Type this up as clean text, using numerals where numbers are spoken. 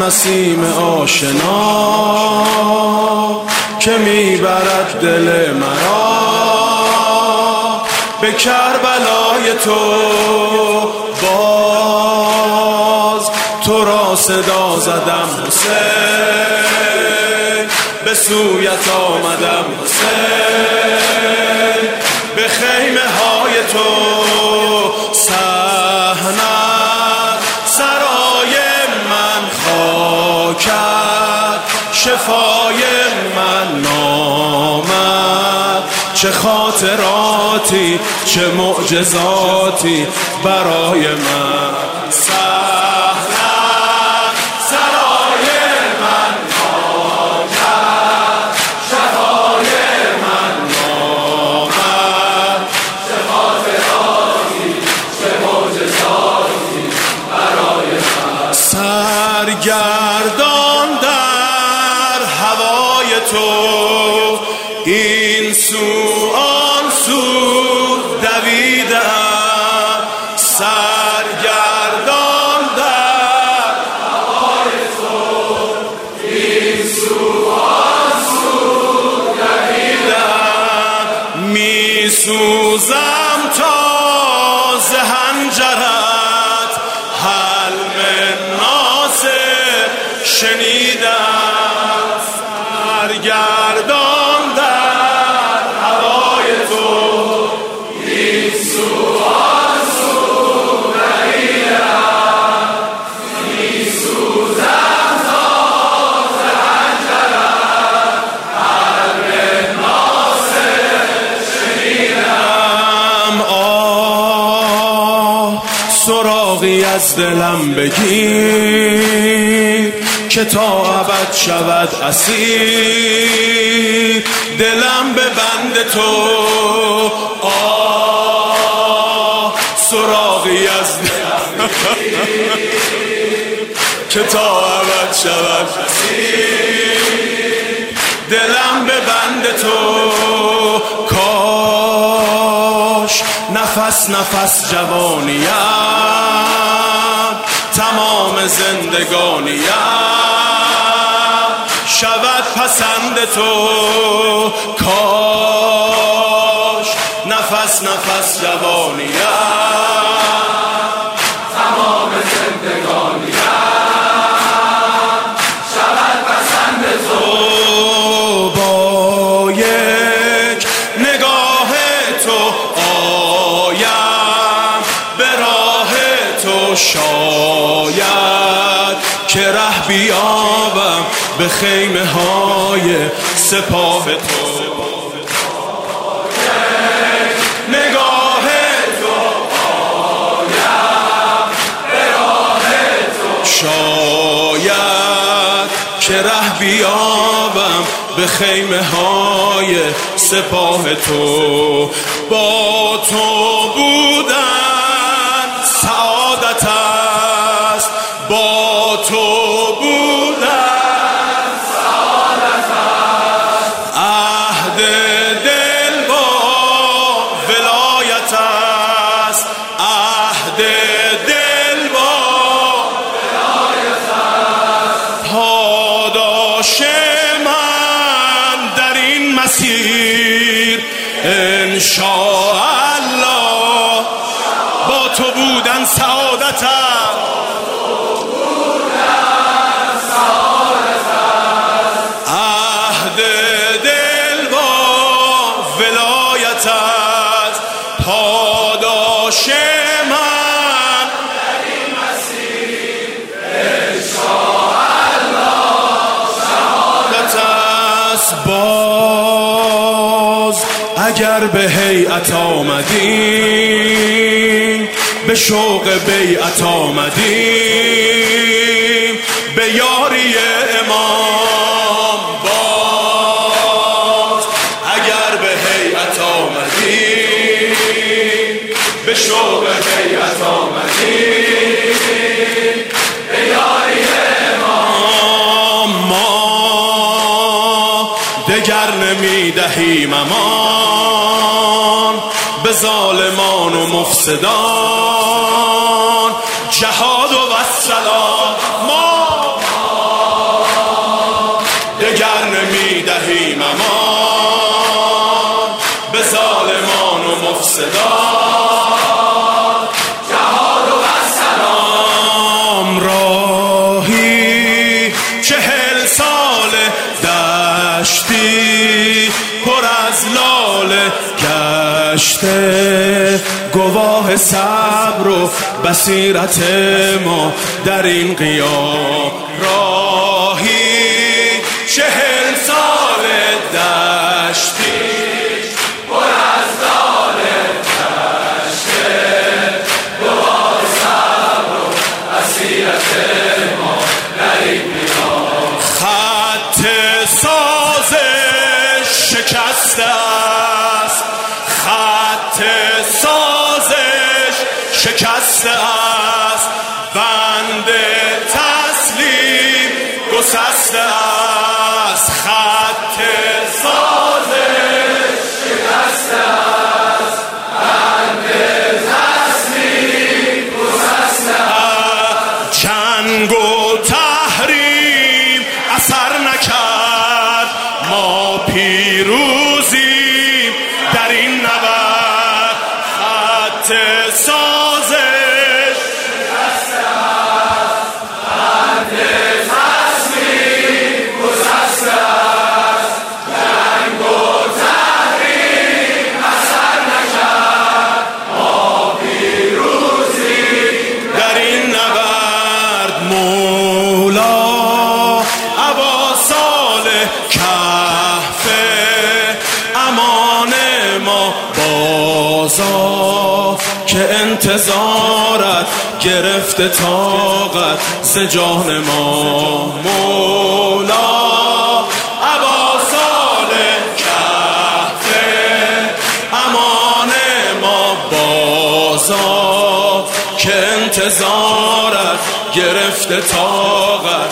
نسیم آشنا که میبرد دل مرا به کربلای تو. باز تو را صدا زدم حسین، به سویت آمدم حسین، به خیمه های تو. صحنت سرای من خاکت، شفای من نامت. چه خاطراتی چه معجزاتی برای من. صحنت سرای من خاکت، شفای من نامت. چه خاطراتی چه معجزاتی برای من. سرگردان در هوای تو، این سو آن سو دویدم. سرگردان در هوای تو، این سو آن سو دویدم. می سوزم تا ز حنجرت، حلم ناصر شنیدم. سرگردان در هوای تو، این سو آن سو دویدم. می سوزم تا ز حنجرت، حلم ناصر شنیدم. سراغی از دلم بگیر که تا ابد شود اسیر. دلم به بند تو. سراغی از دلم که تا ابد شود اسیر. دلم به بند تو. کاش نفس نفس جوانیم، تمام زندگانیم شود پسند تو. کاش نفس نفس جوانیم، تمام زندگانیم شود پسند تو. با یک نگاه تو آیم به راه تو، شاید که ره بیابم به خیمه های سپاه تو. نگاه تو آیم به راه تو، شاید که ره بیابم به خیمه های سپاه تو. با تو بودن سعادت است، با تو بودن سعادت است. عهد دل با ولایت است، عهد دل با ولایت است. پاداش من در این مسیر انشاءالله با تو بودن سعادت است. عهد دل با ولایت است. پاداش من در این مسیر انشاءالله شهادت است. باز اگر به هیئت آمدیم، به شوق بیعت آمدیم، به یاری امام. باز اگر به هیئت آمدیم، به شوق بیعت آمدیم، به یاری امام. ما دگر نمیدهیم امان به ظالمان و مفسدان. جهاد و السلام. ما گذشته گواه صبر و بصیرت ما در این قیام. راهی 40 سال دشتی پر از دار دشته، گواه صبر و بصیرت ما در این قیام. خط سازش شکسته است، خط سازش شکسته است، بند تسلیم گسسته است. خط سازش شکسته است، بند تسلیم گسسته است. جنگ و تحریم اثر نکرد، ما پیروزیم در این نبرد. خط سازش شکسته است، بند تسلیم گسسته است. جنگ و تحریم اثر نکرد، ما پیروزیم در این نبرد. مولا ابا صالح کهف امان ما بازا، که انتظارت گرفته طاقت ز جان ما. مولا ابا صالح کهف امان ما بازا، که انتظارت گرفته طاقت